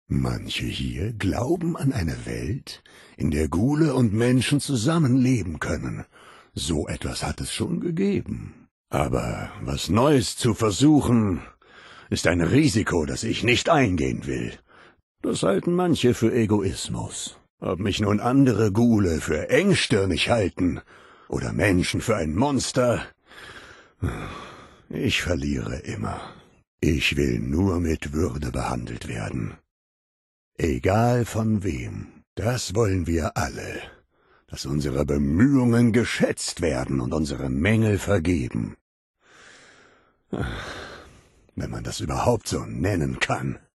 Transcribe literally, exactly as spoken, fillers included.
Manche hier glauben an eine Welt, in der Ghule und Menschen zusammenleben können. So etwas hat es schon gegeben. Aber was Neues zu versuchen, ist ein Risiko, das ich nicht eingehen will. Das halten manche für Egoismus. Ob mich nun andere Ghule für engstirnig halten oder Menschen für ein Monster, ich verliere immer. Ich will nur mit Würde behandelt werden. Egal von wem, das wollen wir alle, dass unsere Bemühungen geschätzt werden und unsere Mängel vergeben. Wenn man das überhaupt so nennen kann.